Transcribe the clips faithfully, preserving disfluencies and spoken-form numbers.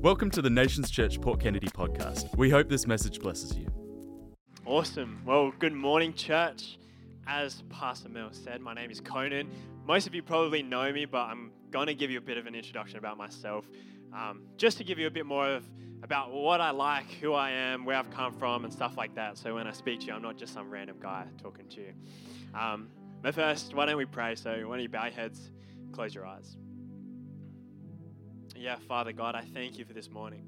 Welcome to the Nations Church Port Kennedy podcast. We hope this message blesses you. Awesome. Well, good morning, church. As Pastor Mel said, my name is Conan. Most of you probably know me, but I'm going to give you a bit of an introduction about myself, um, just to give you a bit more of about what I like, who I am, where I've come from, and stuff like that. So when I speak to you, I'm not just some random guy talking to you. Um, but first, why don't we pray? So why don't you bow your heads, close your eyes. Yeah, Father God, I thank you for this morning.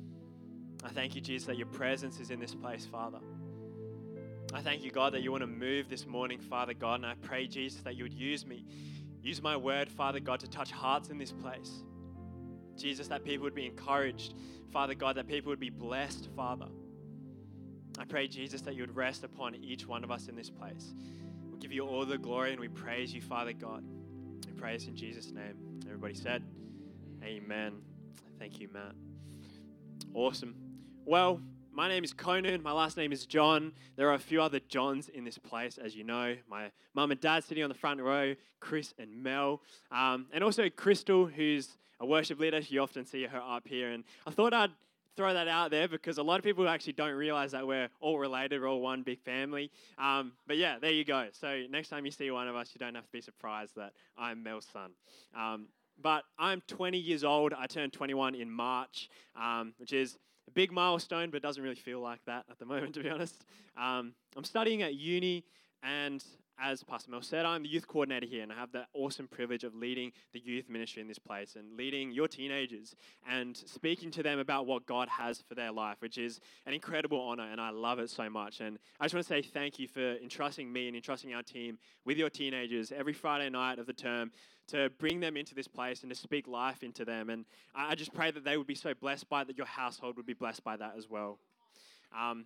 I thank you, Jesus, that your presence is in this place, Father. I thank you, God, that you want to move this morning, Father God, and I pray, Jesus, that you would use me, use my word, Father God, to touch hearts in this place. Jesus, that people would be encouraged, Father God, that people would be blessed, Father. I pray, Jesus, that you would rest upon each one of us in this place. We give you all the glory and we praise you, Father God. We praise in Jesus' name. Everybody said, amen. Thank you, Matt. Awesome. Well, my name is Conan. My last name is John. There are a few other Johns in this place, as you know. My mum and dad sitting on the front row, Chris and Mel. Um, and also Crystal, who's a worship leader. You often see her up here. And I thought I'd throw that out there because a lot of people actually don't realize that we're all related. We're all one big family. Um, but yeah, there you go. So next time you see one of us, you don't have to be surprised that I'm Mel's son. Um, But I'm twenty years old. I turned twenty-one in March, um, which is a big milestone, but doesn't really feel like that at the moment, to be honest. Um, I'm studying at uni, and as Pastor Mel said, I'm the youth coordinator here, and I have the awesome privilege of leading the youth ministry in this place and leading your teenagers and speaking to them about what God has for their life, which is an incredible honor, and I love it so much. And I just want to say thank you for entrusting me and entrusting our team with your teenagers every Friday night of the term to bring them into this place and to speak life into them. And I just pray that they would be so blessed by it, that your household would be blessed by that as well. Um,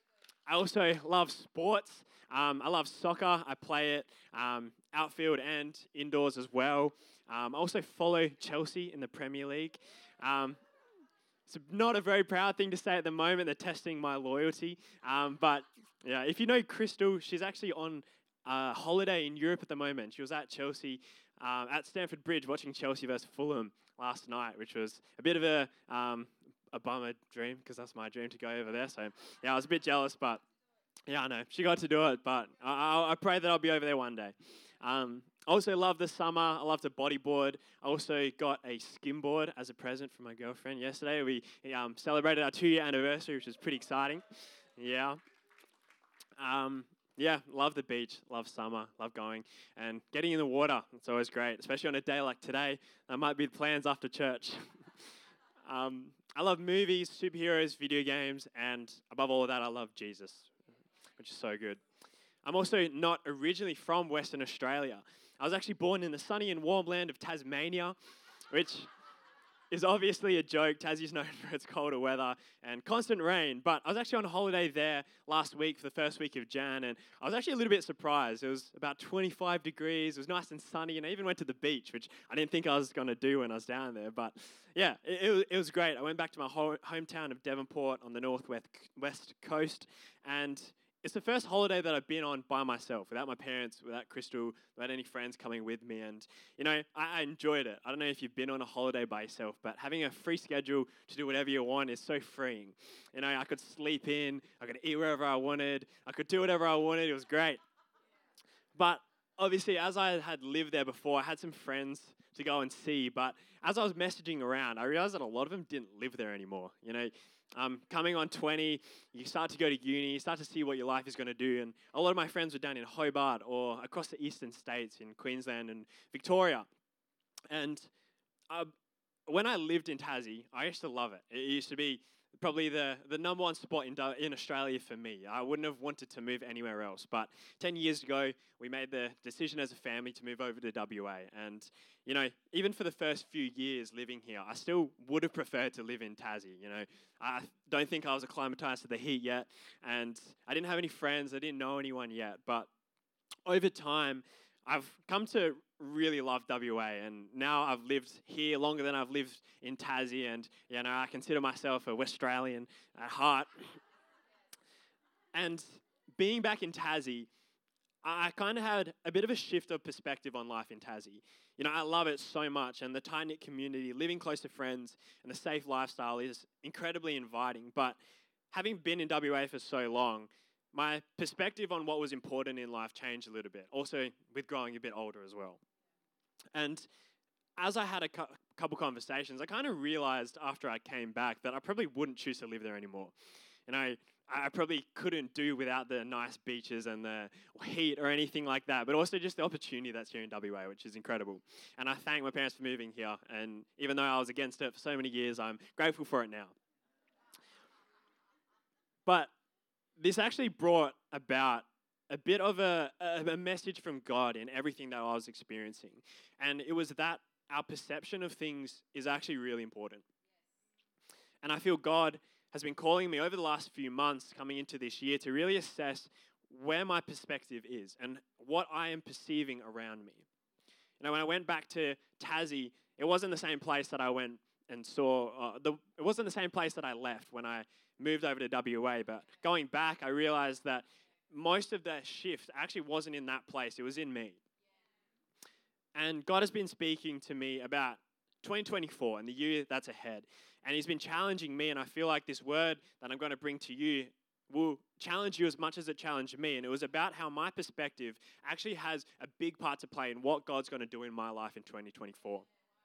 I also love sports. Um, I love soccer. I play it um, outfield and indoors as well. Um, I also follow Chelsea in the Premier League. Um, it's not a very proud thing to say at the moment. They're testing my loyalty. Um, but yeah, if you know Crystal, she's actually on a holiday in Europe at the moment. She was at Chelsea, um, at Stamford Bridge, watching Chelsea versus Fulham last night, which was a bit of a um, a bummer dream because that's my dream to go over there. So yeah, I was a bit jealous, but yeah, I know she got to do it. But I, I pray that I'll be over there one day. Um, I also love the summer. I love to bodyboard. I also got a skimboard as a present from my girlfriend yesterday. We um, celebrated our two-year anniversary, which was pretty exciting. Yeah. Um, yeah, love the beach, love summer, love going and getting in the water. It's always great, especially on a day like today. That might be the plans after church. um, I love movies, superheroes, video games, and above all of that, I love Jesus, which is so good. I'm also not originally from Western Australia. I was actually born in the sunny and warm land of Tasmania, which is obviously a joke. Tassie's known for its colder weather and constant rain, but I was actually on a holiday there last week for the first week of Jan, and I was actually a little bit surprised. It was about twenty-five degrees, it was nice and sunny, and I even went to the beach, which I didn't think I was going to do when I was down there, but yeah, it, it, was, it was great. I went back to my ho- hometown of Devonport on the northwest west coast, and it's the first holiday that I've been on by myself, without my parents, without Crystal, without any friends coming with me. And, you know, I, I enjoyed it. I don't know if you've been on a holiday by yourself, but having a free schedule to do whatever you want is so freeing. You know, I could sleep in, I could eat wherever I wanted, I could do whatever I wanted. It was great. But obviously, as I had lived there before, I had some friends to go and see. But as I was messaging around, I realized that a lot of them didn't live there anymore. You know, Um, coming on twenty, you start to go to uni, you start to see what your life is going to do. And a lot of my friends were down in Hobart or across the eastern states in Queensland and Victoria. And uh, when I lived in Tassie, I used to love it. It used to be probably the, the number one spot in, in Australia for me. I wouldn't have wanted to move anywhere else. But ten years ago, we made the decision as a family to move over to W A. And, you know, even for the first few years living here, I still would have preferred to live in Tassie. You know, I don't think I was acclimatized to the heat yet. And I didn't have any friends. I didn't know anyone yet. But over time, I've come to really love W A, and now I've lived here longer than I've lived in Tassie, and you know I consider myself a West Australian at heart. And being back in Tassie, I kind of had a bit of a shift of perspective on life in Tassie. you know, I love it so much, and the tight-knit community, living close to friends, and the safe lifestyle is incredibly inviting. But having been in W A for so long, my perspective on what was important in life changed a little bit, also with growing a bit older as well. And as I had a cu- couple conversations, I kind of realized after I came back that I probably wouldn't choose to live there anymore. You know, I probably couldn't do without the nice beaches and the heat or anything like that, but also just the opportunity that's here in W A, which is incredible. And I thank my parents for moving here, and even though I was against it for so many years, I'm grateful for it now. But this actually brought about a bit of a, a, a message from God in everything that I was experiencing. And it was that our perception of things is actually really important. And I feel God has been calling me over the last few months coming into this year to really assess where my perspective is and what I am perceiving around me. You know, when I went back to Tassie, it wasn't the same place that I went and saw, uh, the, it wasn't the same place that I left when I moved over to W A, but going back, I realized that most of the shift actually wasn't in that place, it was in me. And God has been speaking to me about twenty twenty-four and the year that's ahead. And he's been challenging me, and I feel like this word that I'm going to bring to you will challenge you as much as it challenged me. And it was about how my perspective actually has a big part to play in what God's going to do in my life in twenty twenty-four.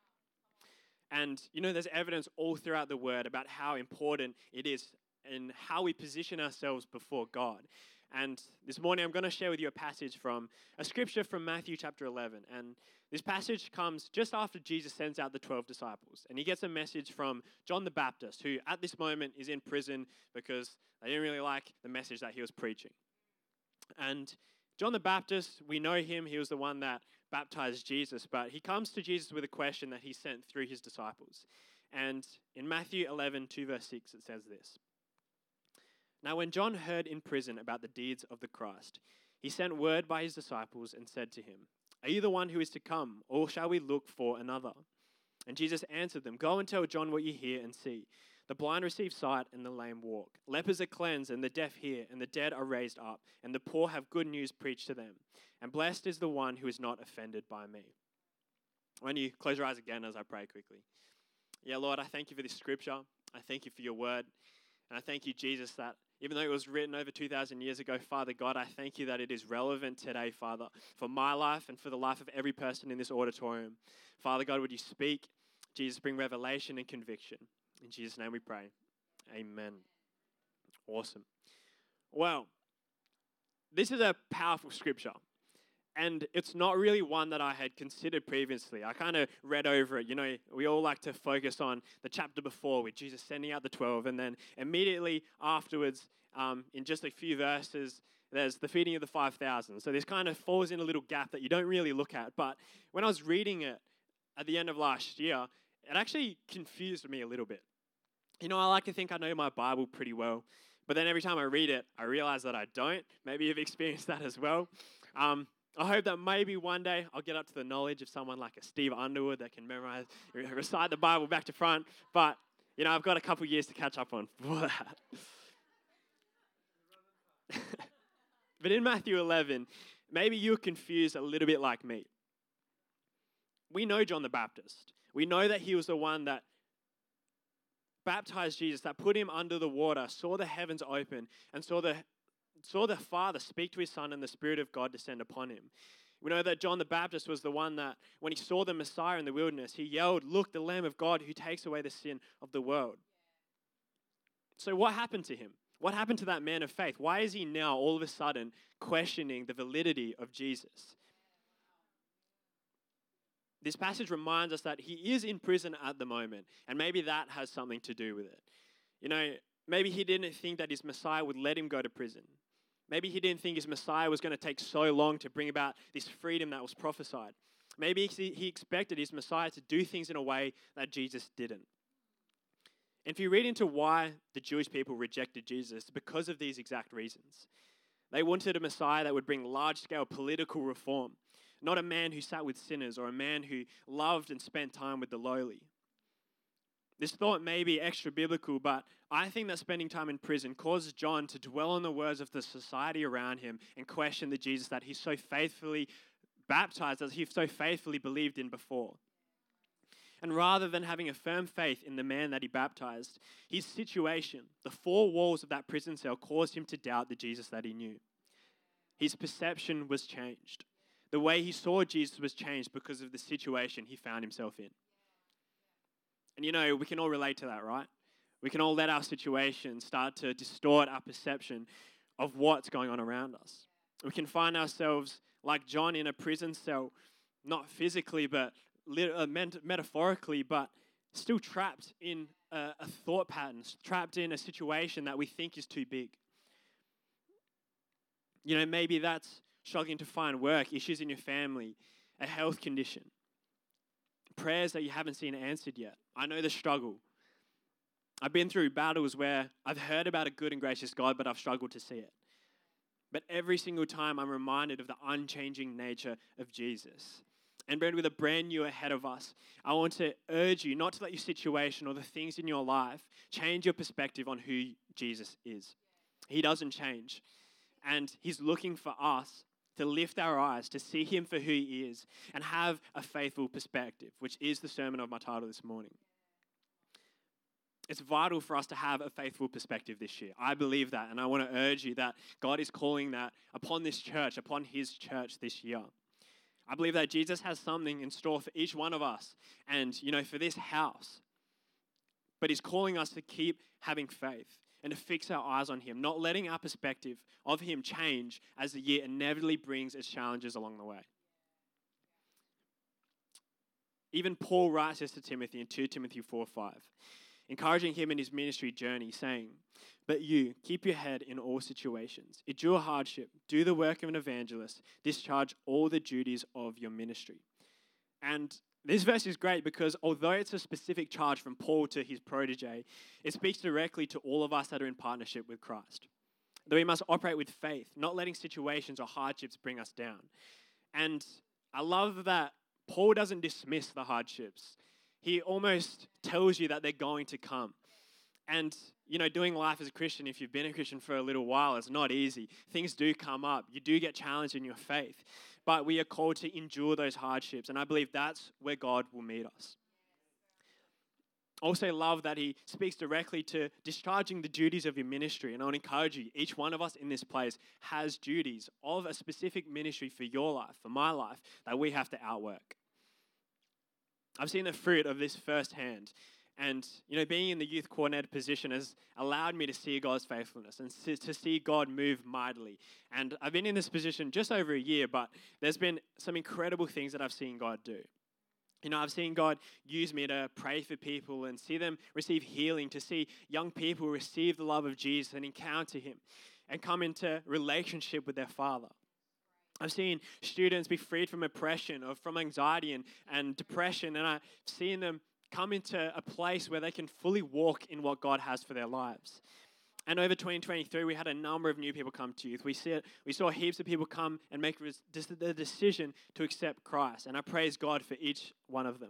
And, you know, there's evidence all throughout the word about how important it is and how we position ourselves before God. And this morning I'm going to share with you a passage from a scripture from Matthew chapter eleven. And this passage comes just after Jesus sends out the twelve disciples. And he gets a message from John the Baptist, who at this moment is in prison because they didn't really like the message that he was preaching. And John the Baptist, we know him, he was the one that baptized Jesus, but he comes to Jesus with a question that he sent through his disciples. And in Matthew eleven, two verse six, it says this. Now when John heard in prison about the deeds of the Christ, he sent word by his disciples and said to him, "Are you the one who is to come, or shall we look for another?" And Jesus answered them, "Go and tell John what you hear and see. The blind receive sight and the lame walk. Lepers are cleansed and the deaf hear and the dead are raised up and the poor have good news preached to them. And blessed is the one who is not offended by me." When you close your eyes again as I pray quickly. Yeah, Lord, I thank you for this scripture. I thank you for your word. And I thank you, Jesus, that even though it was written over two thousand years ago, Father God, I thank you that it is relevant today, Father, for my life and for the life of every person in this auditorium. Father God, would you speak? Jesus, bring revelation and conviction. In Jesus' name we pray. Amen. Awesome. Well, this is a powerful scripture. And it's not really one that I had considered previously. I kind of read over it. You know, we all like to focus on the chapter before with Jesus sending out the twelve. And then immediately afterwards, um, in just a few verses, there's the feeding of the five thousand. So this kind of falls in a little gap that you don't really look at. But when I was reading it at the end of last year, it actually confused me a little bit. You know, I like to think I know my Bible pretty well. But then every time I read it, I realize that I don't. Maybe you've experienced that as well. Um, I hope that maybe one day I'll get up to the knowledge of someone like a Steve Underwood that can memorize, recite the Bible back to front. But, you know, I've got a couple years to catch up on for that. But in Matthew eleven, maybe you're confused a little bit like me. We know John the Baptist. We know that he was the one that baptized Jesus, that put him under the water, saw the heavens open, and saw the saw the Father speak to his Son and the Spirit of God descend upon him. We know that John the Baptist was the one that, when he saw the Messiah in the wilderness, he yelled, "Look, the Lamb of God who takes away the sin of the world." So what happened to him? What happened to that man of faith? Why is he now all of a sudden questioning the validity of Jesus? This passage reminds us that he is in prison at the moment, and maybe that has something to do with it. You know, maybe he didn't think that his Messiah would let him go to prison. Maybe he didn't think his Messiah was going to take so long to bring about this freedom that was prophesied. Maybe he expected his Messiah to do things in a way that Jesus didn't. And if you read into why the Jewish people rejected Jesus, it's because of these exact reasons. They wanted a Messiah that would bring large-scale political reform, not a man who sat with sinners or a man who loved and spent time with the lowly. This thought may be extra biblical, but I think that spending time in prison causes John to dwell on the words of the society around him and question the Jesus that he so faithfully baptized as he so faithfully believed in before. And rather than having a firm faith in the man that he baptized, his situation, the four walls of that prison cell, caused him to doubt the Jesus that he knew. His perception was changed. The way he saw Jesus was changed because of the situation he found himself in. And you know, we can all relate to that, right? We can all let our situation start to distort our perception of what's going on around us. We can find ourselves like John in a prison cell, not physically, but uh, metaphorically, but still trapped in a, a thought pattern, trapped in a situation that we think is too big. You know, maybe that's struggling to find work, issues in your family, a health condition, prayers that you haven't seen answered yet. I know the struggle. I've been through battles where I've heard about a good and gracious God, but I've struggled to see it. But every single time I'm reminded of the unchanging nature of Jesus. And with a brand new ahead of us, I want to urge you not to let your situation or the things in your life change your perspective on who Jesus is. He doesn't change. And he's looking for us to lift our eyes, to see him for who he is, and have a faithful perspective, which is the sermon of my title this morning. It's vital for us to have a faithful perspective this year. I believe that, and I want to urge you that God is calling that upon this church, upon his church this year. I believe that Jesus has something in store for each one of us and, you know, for this house. But he's calling us to keep having faith and to fix our eyes on him, not letting our perspective of him change as the year inevitably brings its challenges along the way. Even Paul writes this to Timothy in Second Timothy four five, encouraging him in his ministry journey, saying, "But you, keep your head in all situations. Endure hardship. Do the work of an evangelist. Discharge all the duties of your ministry." And this verse is great because although it's a specific charge from Paul to his protege, it speaks directly to all of us that are in partnership with Christ. That we must operate with faith, not letting situations or hardships bring us down. And I love that Paul doesn't dismiss the hardships. He almost tells you that they're going to come. And, you know, doing life as a Christian, if you've been a Christian for a little while, it's not easy. Things do come up. You do get challenged in your faith. But we are called to endure those hardships. And I believe that's where God will meet us. Also love that he speaks directly to discharging the duties of your ministry. And I want to encourage you, each one of us in this place has duties of a specific ministry for your life, for my life, that we have to outwork. I've seen the fruit of this firsthand. And, you know, being in the youth coordinator position has allowed me to see God's faithfulness and to see God move mightily. And I've been in this position just over a year, but there's been some incredible things that I've seen God do. You know, I've seen God use me to pray for people and see them receive healing, to see young people receive the love of Jesus and encounter him and come into relationship with their Father. I've seen students be freed from oppression or from anxiety and, and depression, and I've seen them come into a place where they can fully walk in what God has for their lives. And over twenty twenty-three, we had a number of new people come to youth. We see it, we saw heaps of people come and make the decision to accept Christ. And I praise God for each one of them.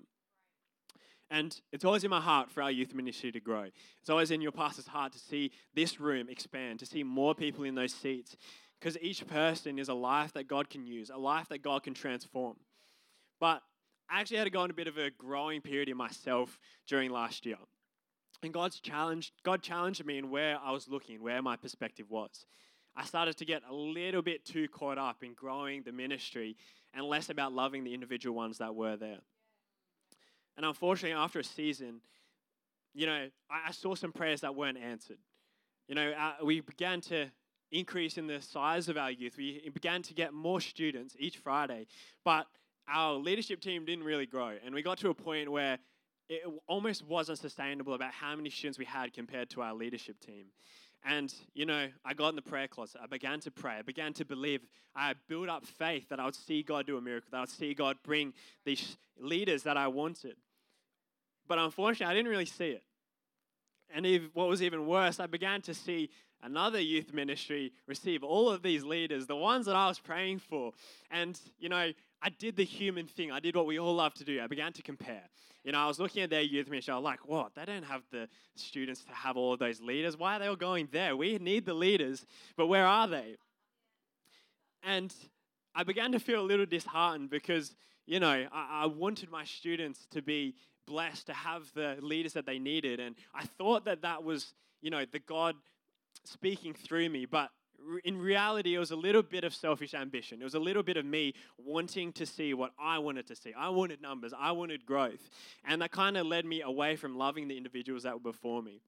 And it's always in my heart for our youth ministry to grow. It's always in your pastor's heart to see this room expand, to see more people in those seats. Because each person is a life that God can use, a life that God can transform. But I actually had to go on a bit of a growing period in myself during last year. And God's challenged, God challenged me in where I was looking, where my perspective was. I started to get a little bit too caught up in growing the ministry and less about loving the individual ones that were there. And unfortunately, after a season, you know, I, I saw some prayers that weren't answered. You know, uh, we began to increase in the size of our youth. We began to get more students each Friday, but our leadership team didn't really grow. And we got to a point where it almost wasn't sustainable about how many students we had compared to our leadership team. And, you know, I got in the prayer closet. I began to pray. I began to believe. I built up faith that I would see God do a miracle, that I would see God bring these leaders that I wanted. But unfortunately, I didn't really see it. And if, what was even worse, I began to see another youth ministry receive all of these leaders, the ones that I was praying for. And, you know, I did the human thing. I did what we all love to do. I began to compare. You know, I was looking at their youth ministry. I was like, what? They don't have the students to have all of those leaders. Why are they all going there? We need the leaders, but where are they? And I began to feel a little disheartened because, you know, I, I wanted my students to be blessed, to have the leaders that they needed. And I thought that that was, you know, the God speaking through me. But in reality, it was a little bit of selfish ambition. It was a little bit of me wanting to see what I wanted to see. I wanted numbers. I wanted growth. And that kind of led me away from loving the individuals that were before me.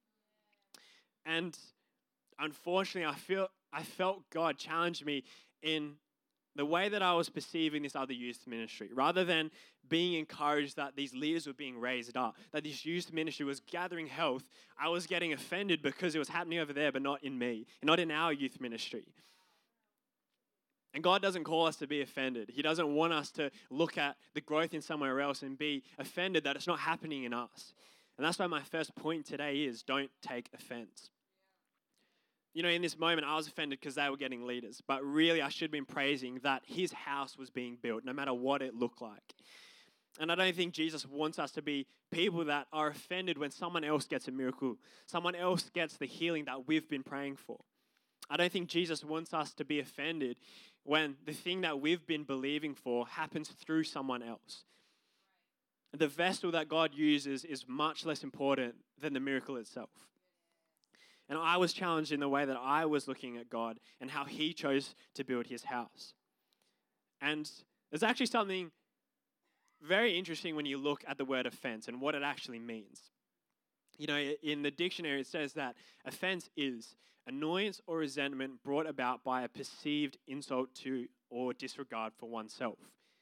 And unfortunately, I feel I felt God challenge me in the way that I was perceiving this other youth ministry. Rather than being encouraged that these leaders were being raised up, that this youth ministry was gathering health, I was getting offended because it was happening over there, but not in me, not in our youth ministry. And God doesn't call us to be offended. He doesn't want us to look at the growth in somewhere else and be offended that it's not happening in us. And that's why my first point today is don't take offense. You know, in this moment, I was offended because they were getting leaders. But really, I should have been praising that his house was being built, no matter what it looked like. And I don't think Jesus wants us to be people that are offended when someone else gets a miracle, someone else gets the healing that we've been praying for. I don't think Jesus wants us to be offended when the thing that we've been believing for happens through someone else. The vessel that God uses is much less important than the miracle itself. And I was challenged in the way that I was looking at God and how he chose to build his house. And there's actually something very interesting when you look at the word offense and what it actually means. You know, in the dictionary, it says that offense is annoyance or resentment brought about by a perceived insult to or disregard for oneself.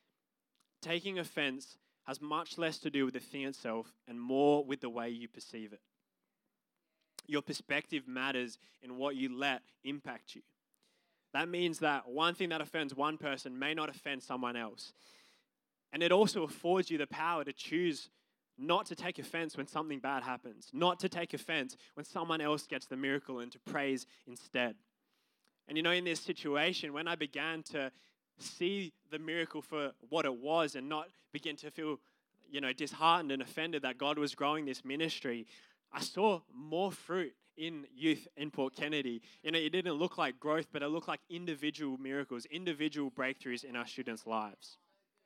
Taking offense has much less to do with the thing itself and more with the way you perceive it. Your perspective matters in what you let impact you. That means that one thing that offends one person may not offend someone else. And it also affords you the power to choose not to take offense when something bad happens, not to take offense when someone else gets the miracle and to praise instead. And you know, in this situation, when I began to see the miracle for what it was and not begin to feel, you know, disheartened and offended that God was growing this ministry, I saw more fruit in youth in Port Kennedy. You know, it didn't look like growth, but it looked like individual miracles, individual breakthroughs in our students' lives.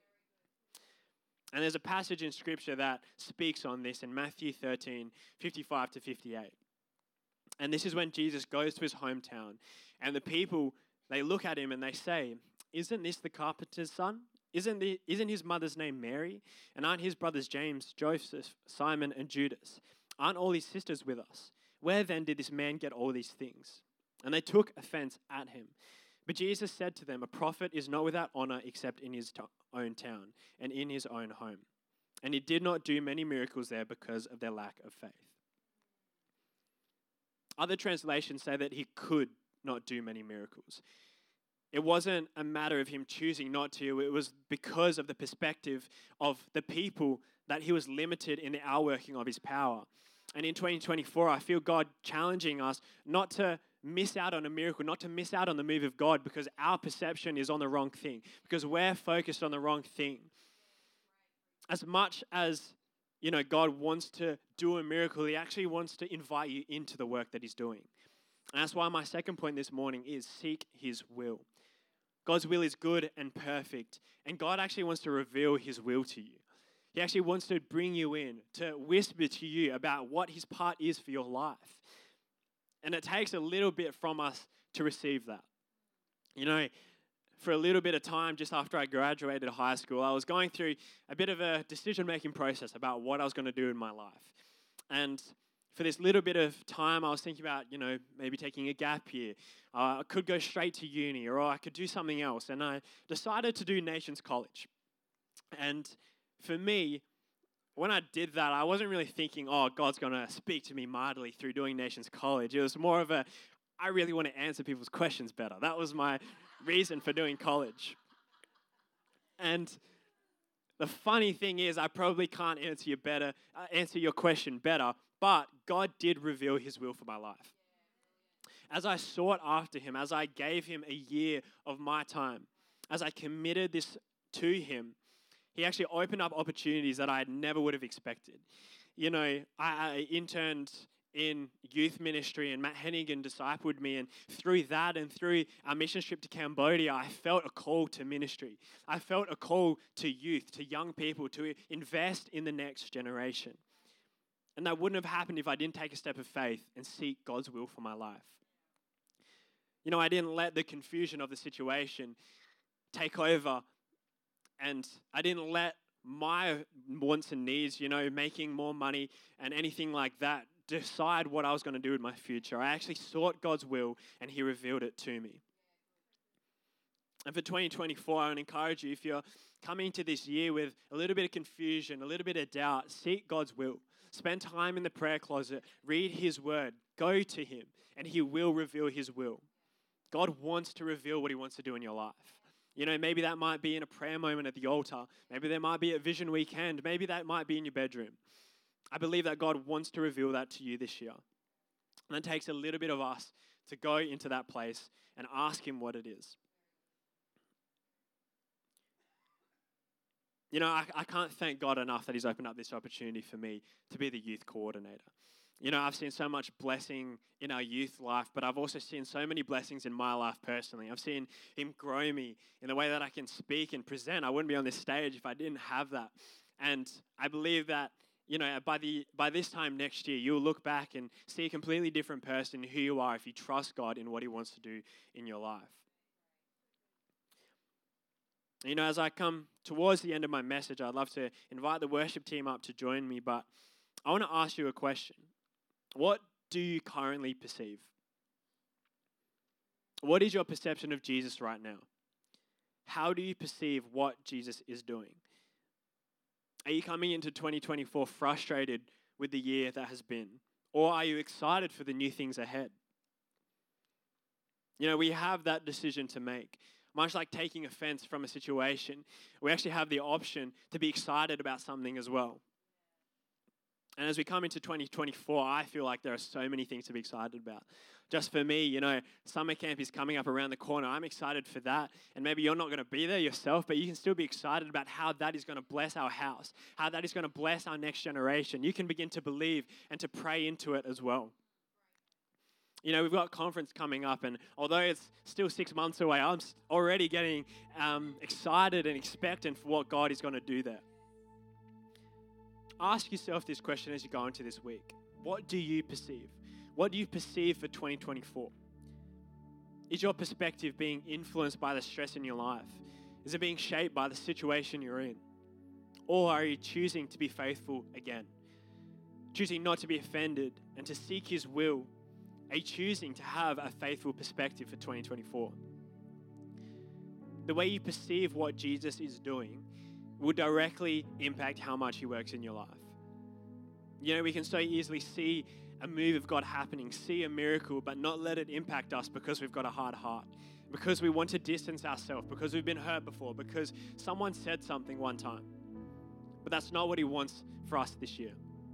And there's a passage in Scripture that speaks on this in Matthew thirteen, fifty-five to fifty-eight. And this is when Jesus goes to his hometown, and the people, they look at him and they say, "Isn't this the carpenter's son? Isn't, the, isn't his mother's name Mary? And aren't his brothers James, Joseph, Simon, and Judas? Aren't all his sisters with us? Where then did this man get all these things?" And they took offense at him. But Jesus said to them, "A prophet is not without honor except in his to- own town and in his own home." And he did not do many miracles there because of their lack of faith. Other translations say that he could not do many miracles. It wasn't a matter of him choosing not to. It was because of the perspective of the people that he was limited in the outworking of his power. And in twenty twenty-four, I feel God challenging us not to miss out on a miracle, not to miss out on the move of God because our perception is on the wrong thing, because we're focused on the wrong thing. As much as, you know, God wants to do a miracle, he actually wants to invite you into the work that he's doing. And that's why my second point this morning is seek his will. God's will is good and perfect, and God actually wants to reveal his will to you. He actually wants to bring you in, to whisper to you about what his part is for your life. And it takes a little bit from us to receive that. You know, for a little bit of time just after I graduated high school, I was going through a bit of a decision-making process about what I was going to do in my life. And for this little bit of time, I was thinking about, you know, maybe taking a gap year. Uh, I could go straight to uni, or I could do something else. And I decided to do Nations College. And for me, when I did that, I wasn't really thinking, oh, God's going to speak to me mightily through doing Nations College. It was more of a, I really want to answer people's questions better. That was my reason for doing college. And the funny thing is, I probably can't answer you better, uh, answer your question better, but God did reveal his will for my life. As I sought after him, as I gave him a year of my time, as I committed this to him, he actually opened up opportunities that I never would have expected. You know, I, I interned in youth ministry, and Matt Hennigan discipled me, and through that and through our mission trip to Cambodia, I felt a call to ministry. I felt a call to youth, to young people, to invest in the next generation. And that wouldn't have happened if I didn't take a step of faith and seek God's will for my life. You know, I didn't let the confusion of the situation take over, and I didn't let my wants and needs, you know, making more money and anything like that, decide what I was going to do with my future. I actually sought God's will, and He revealed it to me. And for twenty twenty-four, I would encourage you, if you're coming into this year with a little bit of confusion, a little bit of doubt, seek God's will. Spend time in the prayer closet, read His word, go to Him, and He will reveal His will. God wants to reveal what He wants to do in your life. You know, maybe that might be in a prayer moment at the altar. Maybe there might be a vision weekend. Maybe that might be in your bedroom. I believe that God wants to reveal that to you this year. And it takes a little bit of us to go into that place and ask Him what it is. You know, I, I can't thank God enough that He's opened up this opportunity for me to be the youth coordinator. You know, I've seen so much blessing in our youth life, but I've also seen so many blessings in my life personally. I've seen Him grow me in the way that I can speak and present. I wouldn't be on this stage if I didn't have that. And I believe that, you know, by the by this time next year, you'll look back and see a completely different person who you are if you trust God in what He wants to do in your life. You know, as I come towards the end of my message, I'd love to invite the worship team up to join me, but I want to ask you a question. What do you currently perceive? What is your perception of Jesus right now? How do you perceive what Jesus is doing? Are you coming into twenty twenty-four frustrated with the year that has been? Or are you excited for the new things ahead? You know, we have that decision to make. Much like taking offense from a situation, we actually have the option to be excited about something as well. And as we come into twenty twenty-four, I feel like there are so many things to be excited about. Just for me, you know, summer camp is coming up around the corner. I'm excited for that. And maybe you're not going to be there yourself, but you can still be excited about how that is going to bless our house, how that is going to bless our next generation. You can begin to believe and to pray into it as well. You know, we've got a conference coming up, and although it's still six months away, I'm already getting um, excited and expectant for what God is going to do there. Ask yourself this question as you go into this week. What do you perceive? What do you perceive for twenty twenty-four? Is your perspective being influenced by the stress in your life? Is it being shaped by the situation you're in? Or are you choosing to be faithful again? Choosing not to be offended and to seek His will? Are you choosing to have a faithful perspective for twenty twenty-four? The way you perceive what Jesus is doing will directly impact how much He works in your life. You know, we can so easily see a move of God happening, see a miracle, but not let it impact us because we've got a hard heart, because we want to distance ourselves, because we've been hurt before, because someone said something one time. But that's not what He wants for us this year.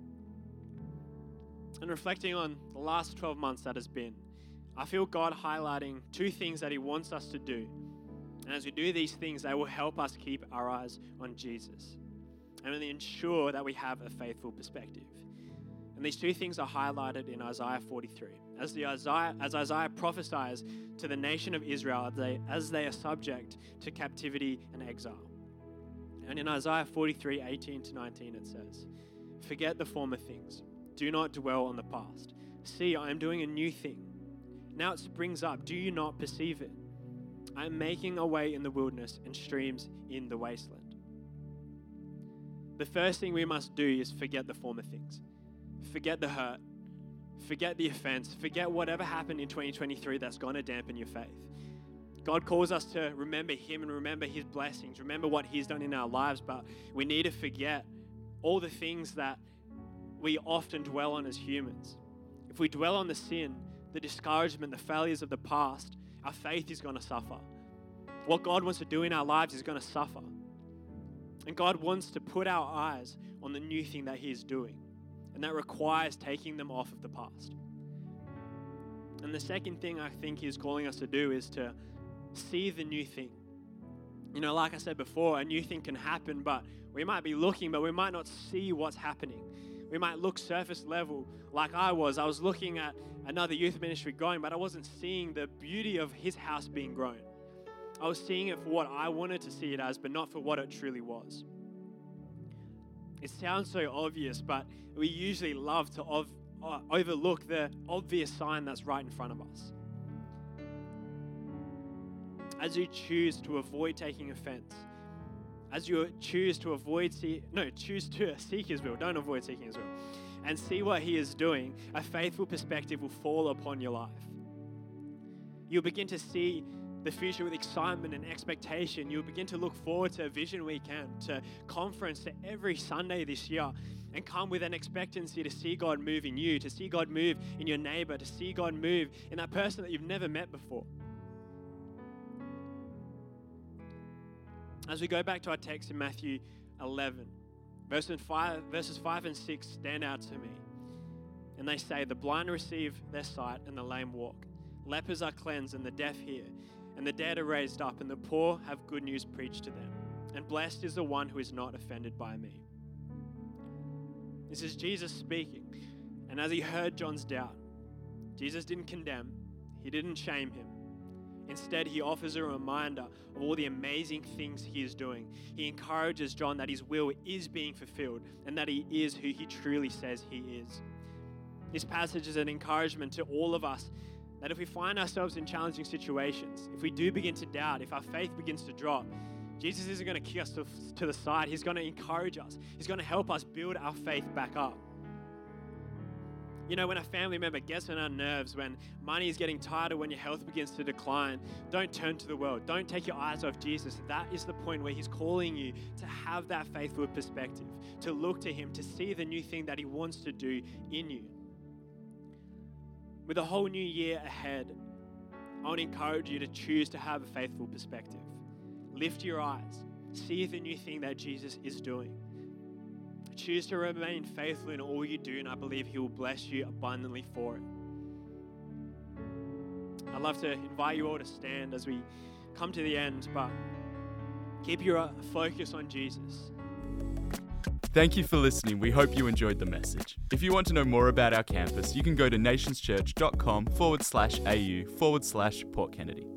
And reflecting on the last twelve months that has been, I feel God highlighting two things that He wants us to do. And as we do these things, they will help us keep our eyes on Jesus and really ensure that we have a faithful perspective. And these two things are highlighted in Isaiah forty-three. As, the Isaiah, as Isaiah prophesies to the nation of Israel as they, as they are subject to captivity and exile. And in Isaiah forty-three, eighteen to nineteen, it says, "Forget the former things. Do not dwell on the past. See, I am doing a new thing. Now it springs up. Do you not perceive it? I am making a way in the wilderness and streams in the wasteland." The first thing we must do is forget the former things. Forget the hurt. Forget the offense. Forget whatever happened in twenty twenty-three that's going to dampen your faith. God calls us to remember Him and remember His blessings, remember what He's done in our lives, but we need to forget all the things that we often dwell on as humans. If we dwell on the sin, the discouragement, the failures of the past, our faith is going to suffer. What God wants to do in our lives is going to suffer. And God wants to put our eyes on the new thing that He is doing. And that requires taking them off of the past. And the second thing I think He's calling us to do is to see the new thing. You know, like I said before, a new thing can happen, but we might be looking, but we might not see what's happening. We might look surface level like I was. I was looking at another youth ministry growing, but I wasn't seeing the beauty of his house being grown. I was seeing it for what I wanted to see it as, but not for what it truly was. It sounds so obvious, but we usually love to ov- uh, overlook the obvious sign that's right in front of us. As you choose to avoid taking offense, as you choose to avoid, see, no, choose to seek his will, don't avoid seeking his will, and see what he is doing, a faithful perspective will fall upon your life. You'll begin to see the future with excitement and expectation. You'll begin to look forward to Vision Weekend, to conference, to every Sunday this year, and come with an expectancy to see God move in you, to see God move in your neighbor, to see God move in that person that you've never met before. As we go back to our text in Matthew eleven, verses five, verses five and six stand out to me. And they say, the blind receive their sight and the lame walk. Lepers are cleansed and the deaf hear. And the dead are raised up and the poor have good news preached to them. And blessed is the one who is not offended by me. This is Jesus speaking. And as he heard John's doubt, Jesus didn't condemn. He didn't shame him. Instead, he offers a reminder of all the amazing things he is doing. He encourages John that his will is being fulfilled and that he is who he truly says he is. This passage is an encouragement to all of us that if we find ourselves in challenging situations, if we do begin to doubt, if our faith begins to drop, Jesus isn't going to kick us to, to the side. He's going to encourage us. He's going to help us build our faith back up. You know, when a family member gets on our nerves, when money is getting tighter, when your health begins to decline, don't turn to the world. Don't take your eyes off Jesus. That is the point where he's calling you to have that faithful perspective, to look to him, to see the new thing that he wants to do in you. With a whole new year ahead, I want to encourage you to choose to have a faithful perspective. Lift your eyes. See the new thing that Jesus is doing. Choose to remain faithful in all you do, and I believe he will bless you abundantly for it. I'd love to invite you all to stand as we come to the end, but keep your focus on Jesus. Thank you for listening. We hope you enjoyed the message. If you want to know more about our campus, you can go to nationschurch.com forward slash AU forward slash Port Kennedy.